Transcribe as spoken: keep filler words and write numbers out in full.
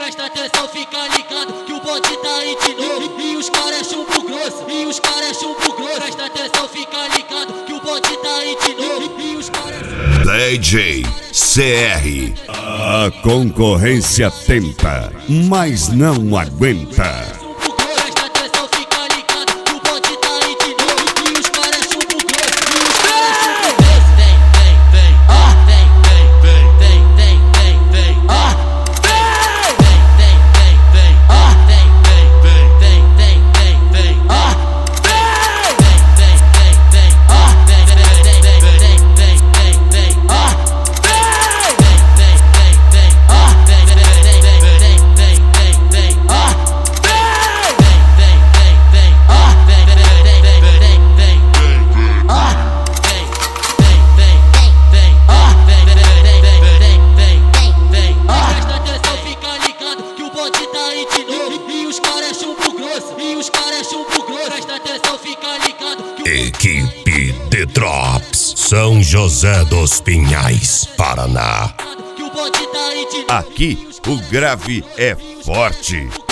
Presta atenção, fica ligado que o bonde tá aí de novo. E os caras é chumbo grosso, e os caras é chumbo grosso. Presta atenção, fica ligado que o bonde tá aí de novo. E os caras D J C R. A concorrência tenta, mas não aguenta. Equipe The Drops, São José dos Pinhais, Paraná. Aqui o grave é forte.